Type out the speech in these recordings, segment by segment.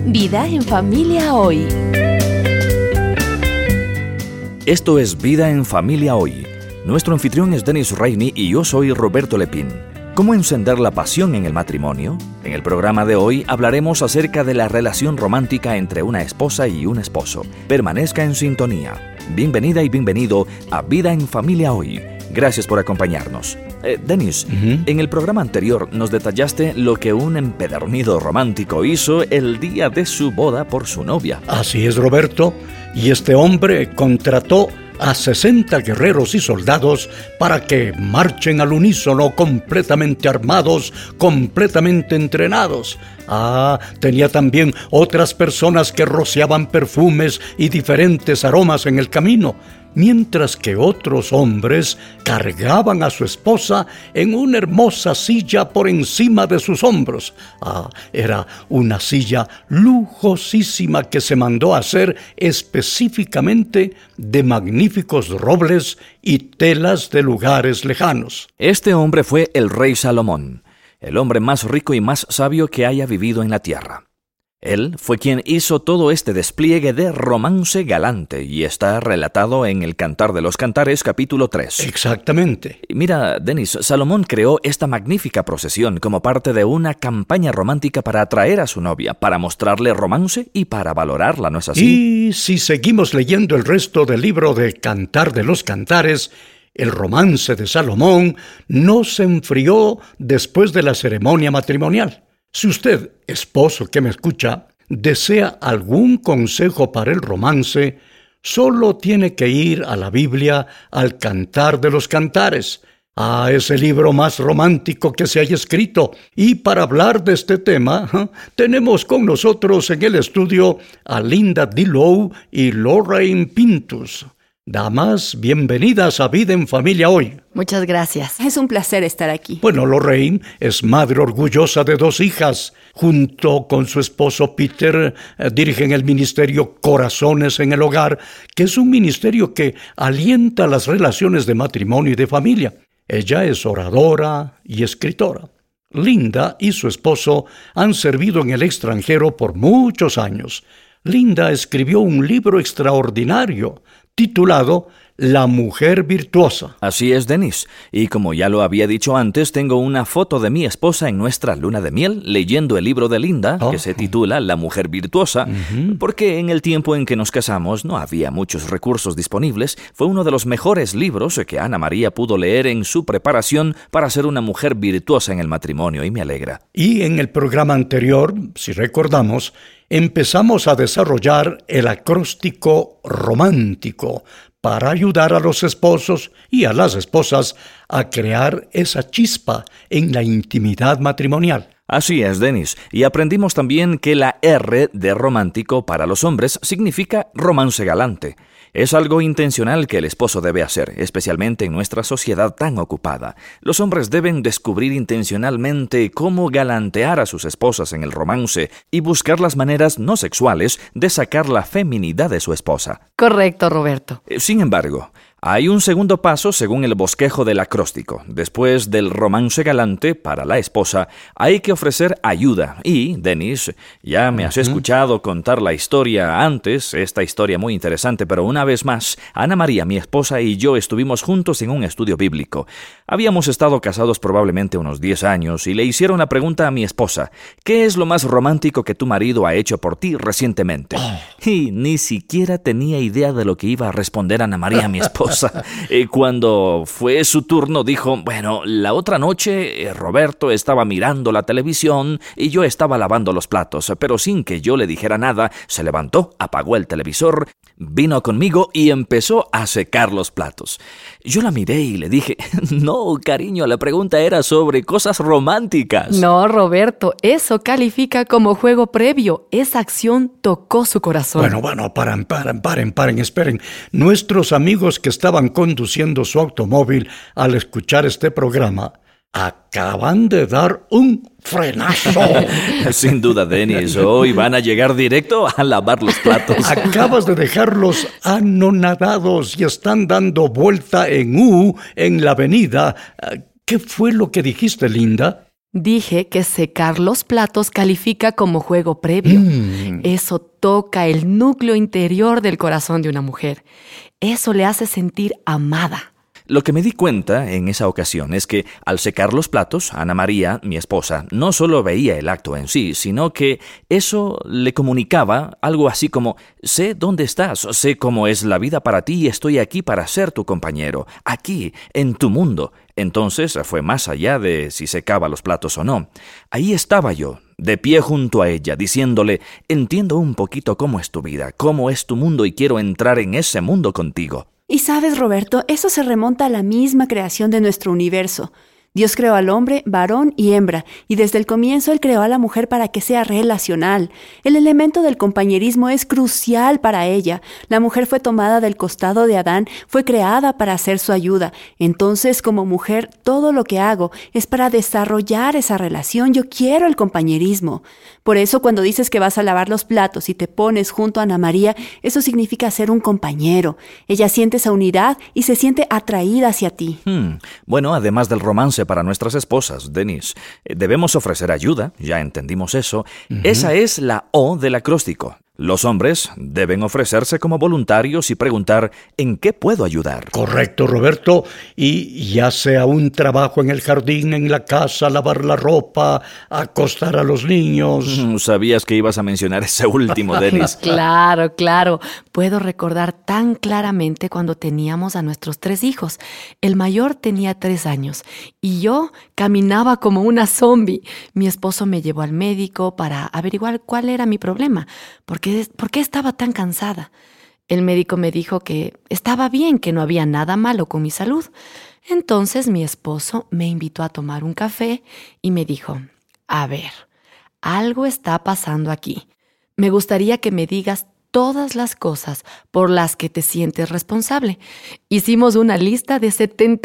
Vida en Familia Hoy. Esto es Vida en Familia Hoy. Nuestro anfitrión es Dennis Rainey y yo soy Roberto Lepín. ¿Cómo encender la pasión en el matrimonio? En el programa de hoy hablaremos acerca de la relación romántica entre una esposa y un esposo. Permanezca en sintonía. Bienvenida y bienvenido a Vida en Familia Hoy. Gracias por acompañarnos. Dennis, en el programa anterior nos detallaste lo que un empedernido romántico hizo el día de su boda por su novia. Así es, Roberto. Y este hombre contrató a 60 guerreros y soldados para que marchen al unísono, completamente armados, completamente entrenados. Tenía también otras personas que rociaban perfumes y diferentes aromas en el camino, mientras que otros hombres cargaban a su esposa en una hermosa silla por encima de sus hombros. Era una silla lujosísima que se mandó a hacer específicamente de magníficos robles y telas de lugares lejanos. Este hombre fue el rey Salomón, el hombre más rico y más sabio que haya vivido en la tierra. Él fue quien hizo todo este despliegue de romance galante y está relatado en el Cantar de los Cantares, capítulo 3. Exactamente. Mira, Dennis, Salomón creó esta magnífica procesión como parte de una campaña romántica para atraer a su novia, para mostrarle romance y para valorarla, ¿no es así? Y si seguimos leyendo el resto del libro de Cantar de los Cantares, el romance de Salomón no se enfrió después de la ceremonia matrimonial. Si usted, esposo que me escucha, desea algún consejo para el romance, solo tiene que ir a la Biblia, al Cantar de los Cantares, a ese libro más romántico que se haya escrito. Y para hablar de este tema, tenemos con nosotros en el estudio a Linda Dillow y Lorraine Pintus. Damas, bienvenidas a Vida en Familia Hoy. Muchas gracias. Es un placer estar aquí. Bueno, Lorraine es madre orgullosa de 2 hijas. Junto con su esposo Peter, dirigen el ministerio Corazones en el Hogar, que es un ministerio que alienta las relaciones de matrimonio y de familia. Ella es oradora y escritora. Linda y su esposo han servido en el extranjero por muchos años. Linda escribió un libro extraordinario titulado La Mujer Virtuosa. Así es, Dennis. Y como ya lo había dicho antes, tengo una foto de mi esposa en nuestra luna de miel leyendo el libro de Linda, que se titula La Mujer Virtuosa, porque en el tiempo en que nos casamos no había muchos recursos disponibles. Fue uno de los mejores libros que Ana María pudo leer en su preparación para ser una mujer virtuosa en el matrimonio, y me alegra. Y en el programa anterior, si recordamos, empezamos a desarrollar el acróstico romántico para ayudar a los esposos y a las esposas a crear esa chispa en la intimidad matrimonial. Así es, Dennis. Y aprendimos también que la R de romántico para los hombres significa romance galante. Es algo intencional que el esposo debe hacer, especialmente en nuestra sociedad tan ocupada. Los hombres deben descubrir intencionalmente cómo galantear a sus esposas en el romance y buscar las maneras no sexuales de sacar la feminidad de su esposa. Correcto, Roberto. Sin embargo, hay un segundo paso según el bosquejo del acróstico. Después del romance galante para la esposa, hay que ofrecer ayuda. Y, Dennis, ya me has escuchado contar la historia antes, esta historia muy interesante, pero una vez más, Ana María, mi esposa, y yo estuvimos juntos en un estudio bíblico. Habíamos estado casados probablemente unos 10 años y le hicieron la pregunta a mi esposa: ¿qué es lo más romántico que tu marido ha hecho por ti recientemente? Y ni siquiera tenía idea de lo que iba a responder Ana María, mi esposa. Cuando fue su turno dijo: bueno, la otra noche Roberto estaba mirando la televisión y yo estaba lavando los platos, pero sin que yo le dijera nada, se levantó, apagó el televisor, vino conmigo y empezó a secar los platos. Yo la miré y le dije: no, cariño, la pregunta era sobre cosas románticas. No, Roberto, eso califica como juego previo. Esa acción tocó su corazón. Bueno, paren, esperen. Nuestros amigos que estaban conduciendo su automóvil al escuchar este programa acaban de dar un frenazo. Sin duda, Dennis, hoy van a llegar directo a lavar los platos. Acabas de dejarlos anonadados y están dando vuelta en U en la avenida. ¿Qué fue lo que dijiste, Linda? Dije que secar los platos califica como juego previo. Eso toca el núcleo interior del corazón de una mujer. Eso le hace sentir amada. Lo que me di cuenta en esa ocasión es que al secar los platos, Ana María, mi esposa, no solo veía el acto en sí, sino que eso le comunicaba algo así como: sé dónde estás, sé cómo es la vida para ti y estoy aquí para ser tu compañero, aquí, en tu mundo. Entonces fue más allá de si secaba los platos o no. Ahí estaba yo, de pie junto a ella, diciéndole: entiendo un poquito cómo es tu vida, cómo es tu mundo y quiero entrar en ese mundo contigo. Y sabes, Roberto, eso se remonta a la misma creación de nuestro universo. Dios creó al hombre, varón y hembra, y desde el comienzo Él creó a la mujer para que sea relacional. El elemento del compañerismo es crucial para ella. La mujer fue tomada del costado de Adán, fue creada para hacer su ayuda. Entonces, como mujer, todo lo que hago es para desarrollar esa relación. Yo quiero el compañerismo. Por eso, cuando dices que vas a lavar los platos y te pones junto a Ana María, eso significa ser un compañero. Ella siente esa unidad y se siente atraída hacia ti. Bueno, además del romance para nuestras esposas, Denise, debemos ofrecer ayuda, ya entendimos eso. Esa es la O del acróstico. Los hombres deben ofrecerse como voluntarios y preguntar: ¿en qué puedo ayudar? Correcto, Roberto. Y ya sea un trabajo en el jardín, en la casa, lavar la ropa, acostar a los niños. Sabías que ibas a mencionar ese último, Denise. Claro. Puedo recordar tan claramente cuando teníamos a nuestros 3 hijos. El mayor tenía 3 años y yo caminaba como una zombie. Mi esposo me llevó al médico para averiguar cuál era mi problema. ¿Por qué estaba tan cansada? El médico me dijo que estaba bien, que no había nada malo con mi salud. Entonces mi esposo me invitó a tomar un café y me dijo: a ver, algo está pasando aquí. Me gustaría que me digas todas las cosas por las que te sientes responsable. Hicimos una lista de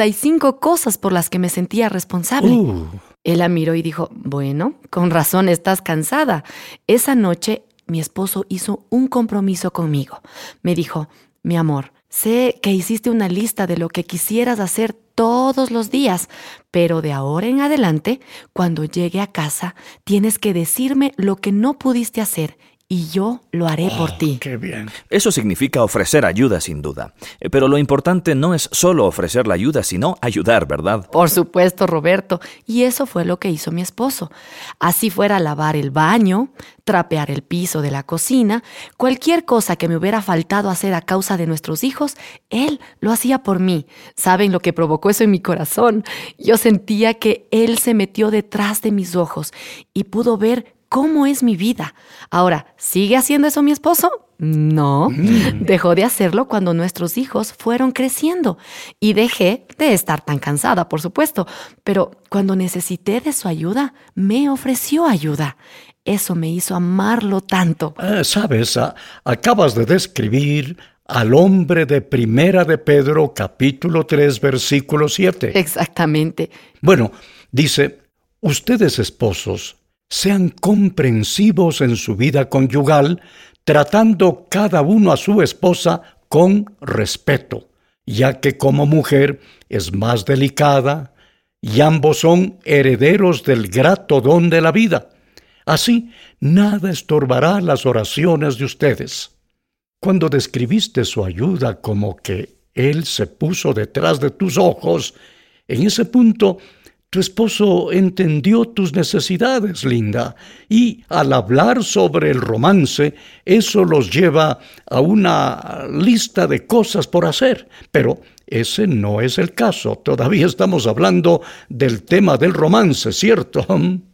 75 cosas por las que me sentía responsable. Él la miró y dijo: bueno, con razón estás cansada. Esa noche mi esposo hizo un compromiso conmigo. Me dijo: mi amor, sé que hiciste una lista de lo que quisieras hacer todos los días, pero de ahora en adelante, cuando llegue a casa, tienes que decirme lo que no pudiste hacer y yo lo haré por ti. ¡Qué bien! Eso significa ofrecer ayuda, sin duda. Pero lo importante no es solo ofrecer la ayuda, sino ayudar, ¿verdad? Por supuesto, Roberto. Y eso fue lo que hizo mi esposo. Así fuera lavar el baño, trapear el piso de la cocina, cualquier cosa que me hubiera faltado hacer a causa de nuestros hijos, él lo hacía por mí. ¿Saben lo que provocó eso en mi corazón? Yo sentía que él se metió detrás de mis ojos y pudo ver cómo es mi vida. Ahora, ¿sigue haciendo eso mi esposo? No. Dejó de hacerlo cuando nuestros hijos fueron creciendo. Y dejé de estar tan cansada, por supuesto. Pero cuando necesité de su ayuda, me ofreció ayuda. Eso me hizo amarlo tanto. Sabes, acabas de describir al hombre de Primera de Pedro, capítulo 3, versículo 7. Exactamente. Bueno, dice: ustedes, esposos, sean comprensivos en su vida conyugal, tratando cada uno a su esposa con respeto, ya que como mujer es más delicada y ambos son herederos del grato don de la vida. Así, nada estorbará las oraciones de ustedes. Cuando describiste su ayuda como que él se puso detrás de tus ojos, en ese punto tu esposo entendió tus necesidades, Linda, y al hablar sobre el romance, eso los lleva a una lista de cosas por hacer. Pero ese no es el caso. Todavía estamos hablando del tema del romance, ¿cierto?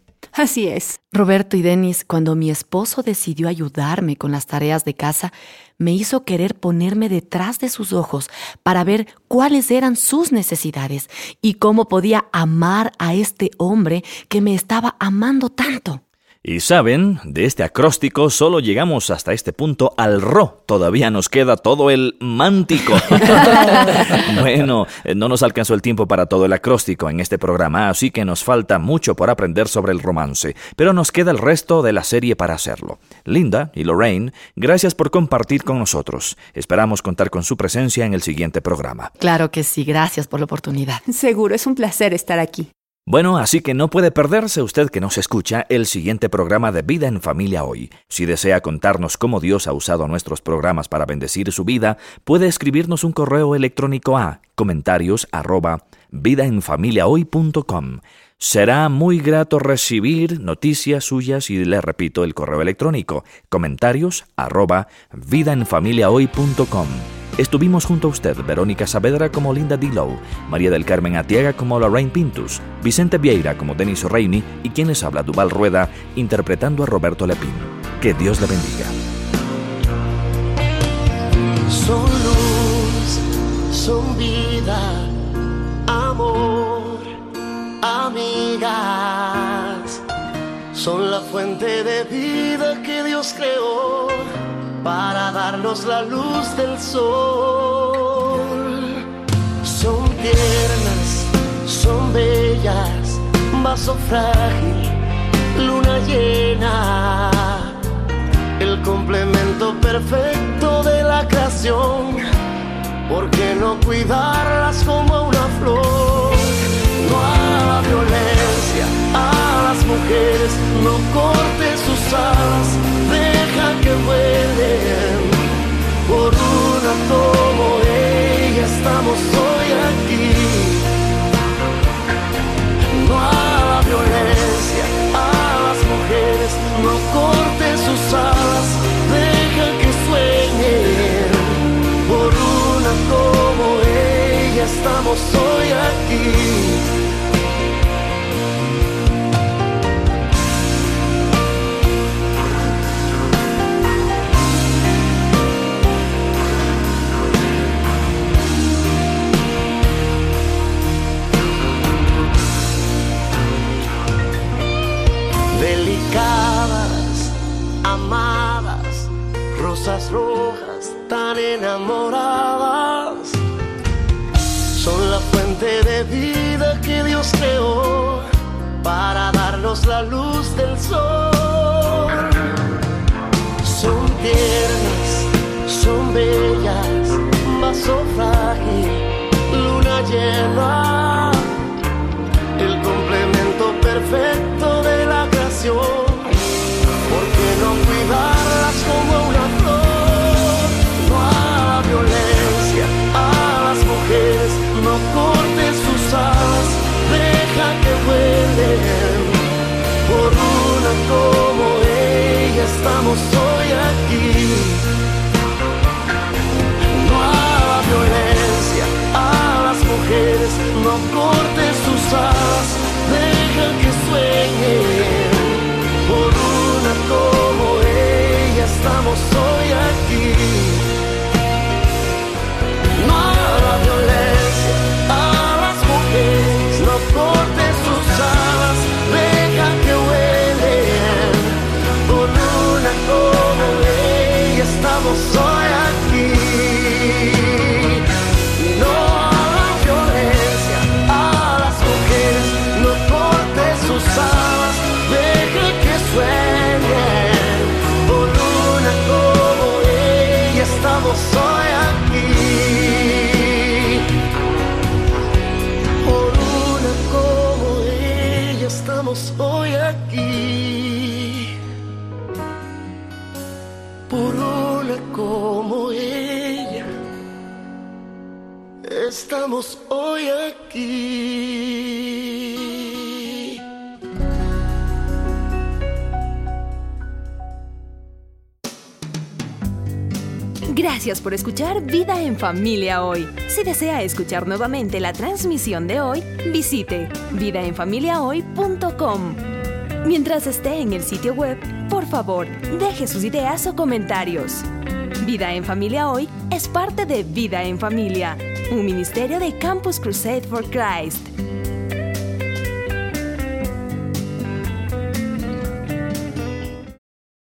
Así es. Roberto y Denise, cuando mi esposo decidió ayudarme con las tareas de casa, me hizo querer ponerme detrás de sus ojos para ver cuáles eran sus necesidades y cómo podía amar a este hombre que me estaba amando tanto. Y saben, de este acróstico solo llegamos hasta este punto al ro. Todavía nos queda todo el mántico. Bueno, no nos alcanzó el tiempo para todo el acróstico en este programa, así que nos falta mucho por aprender sobre el romance, pero nos queda el resto de la serie para hacerlo. Linda y Lorraine, gracias por compartir con nosotros. Esperamos contar con su presencia en el siguiente programa. Claro que sí, gracias por la oportunidad. Seguro, es un placer estar aquí. Bueno, así que no puede perderse usted que nos escucha el siguiente programa de Vida en Familia Hoy. Si desea contarnos cómo Dios ha usado nuestros programas para bendecir su vida, puede escribirnos un correo electrónico a comentarios@vidaenfamiliahoy.com. Será muy grato recibir noticias suyas y le repito el correo electrónico, comentarios@vidaenfamiliahoy.com. Estuvimos junto a usted, Verónica Saavedra como Linda Dillow, María del Carmen Atiaga como Lorraine Pintus, Vicente Vieira como Denis Reini y quien les habla, Duval Rueda, interpretando a Roberto Lepín. Que Dios le bendiga. Son luz, son vida, amor, amigas. Son la fuente de vida que Dios creó para darnos la luz del sol. Son tiernas, son bellas, vaso frágil, luna llena, el complemento perfecto de la creación. ¿Por qué no cuidarlas como una flor? No a la violencia, a las mujeres, no cortes sus alas, deja que vuelen. Por una como ella estamos hoy aquí. No a la violencia, a las mujeres, no cortes sus alas, deja que sueñen. Por una como ella estamos hoy aquí. Delicadas, amadas, rosas rojas tan enamoradas, son la fuente de vida que Dios creó para darnos la luz del sol. Son tiernas, son bellas, vaso frágil, luna llena, el complemento perfecto de la creación. ¿Por qué no cuidarlas como una flor? No a la violencia, a las mujeres, no cortes sus alas, deja que vuelen. Por una como ella estamos hoy aquí. No a la violencia, a las mujeres, no cortes sus alas, deja que sueñen. Por una como ella estamos hoy aquí. No a la violencia, a las mujeres, no cortes sus alas, deja que vuelen. Por una como ella estamos hoy aquí. No a la violencia, a las mujeres, no cortes sus alas, deja que sueñen. Por una como ella estamos hoy aquí. Por una como ella estamos hoy aquí. Por una como ella estamos hoy aquí. Gracias por escuchar Vida en Familia Hoy. Si desea escuchar nuevamente la transmisión de hoy, visite vidaenfamiliahoy.com. Mientras esté en el sitio web, por favor, deje sus ideas o comentarios. Vida en Familia Hoy es parte de Vida en Familia, un ministerio de Campus Crusade for Christ.